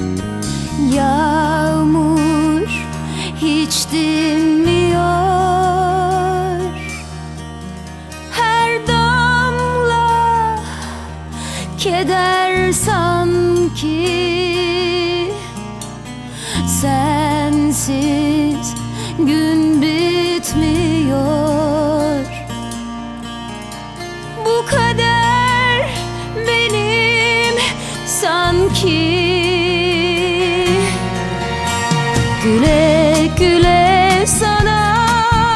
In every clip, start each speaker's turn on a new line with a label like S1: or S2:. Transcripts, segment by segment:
S1: Yağmur hiç dinmiyor, her damla keder sanki. Sensiz gün bitmiyor. Bu kader benim sanki. Güle güle sana,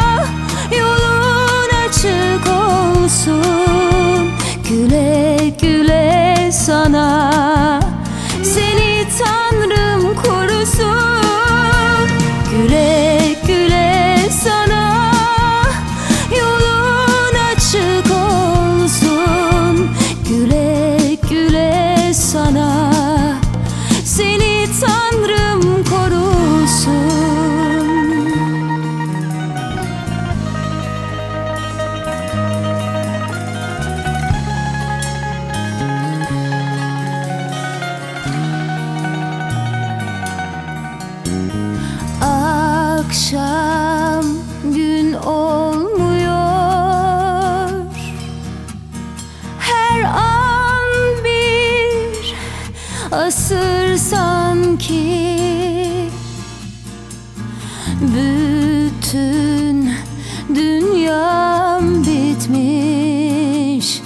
S1: yolun açık olsun. Güle güle sana, seni Tanrım korusun. Güle güle sana, yolun açık olsun. Güle güle sana, seni Tanrım korusun. Akşam gün olmuyor, her an bir asır sanki. Bütün dünyam bitmiş.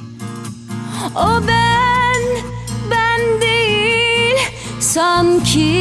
S1: O ben değil sanki.